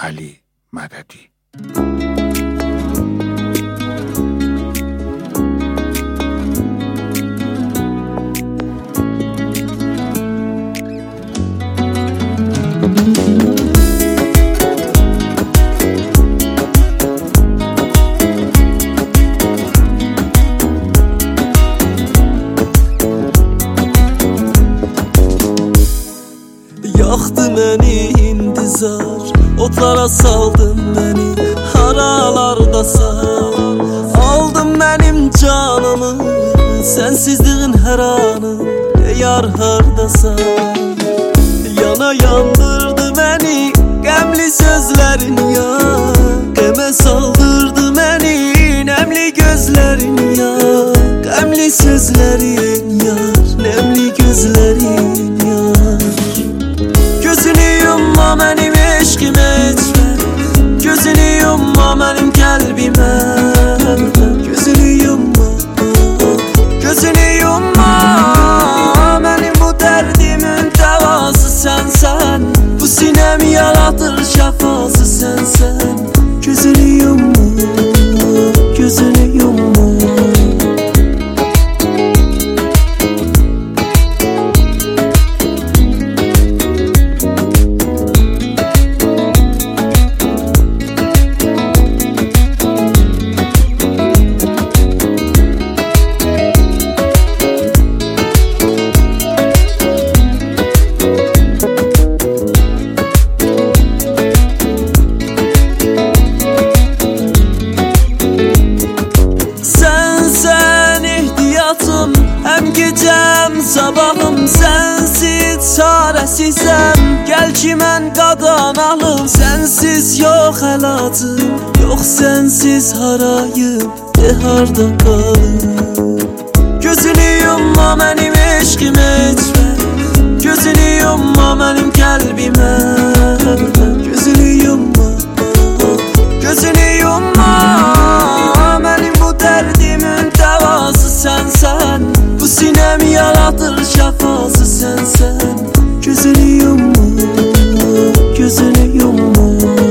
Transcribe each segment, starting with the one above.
Ali Madadi. Yaktı məni intizar, otlara saldın məni, haralardasan. Aldın mənim canımı, sensizliğin hər anı, yar hardasan. Yana yandırdı məni, qəmli sözlərin yar, qəmə saldırdı məni, nəmli gözlərin yar, qəmli sözlərin yar, nəmli gözlərin yar. Gözünü yumma mənim eşqimə içmə, gözünü yumma mənim qəlbimə, gözünü yumma, gözünü yumma, mənim bu dərdimin dəvası sənsən, bu sinəm yaradır şəfası sənsən. Gözünü yumma, gözünü yumma. Həm gecəm, sabahım sənsiz çarəsizəm. Gəl ki mən qadanalım, sənsiz yox əlacım, yox sənsiz harayım, harda qalım. Gözünü yumma mənim eşqimə içmə, gözünü yumma mənim qəlbimə, gözünü yumma, gözünü yumma, mənim bu dərdimin dəvası sənsən, bu sinəm yaradır şəfası sənsən. Gözünü yumma, gözünü yumma.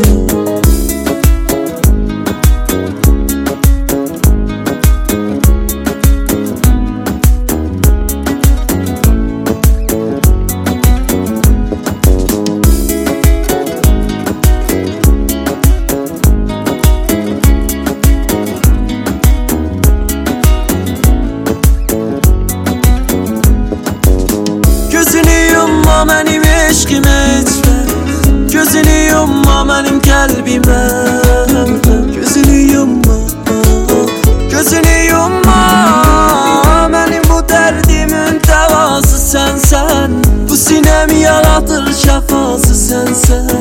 Gözünü yumma mənim eşqimə içmə, gözünü yumma mənim qəlbimə, gözünü yumma, gözünü yumma, mənim bu dərdimin dəvası sənsən, bu sinəm yaradır şəfası sənsən.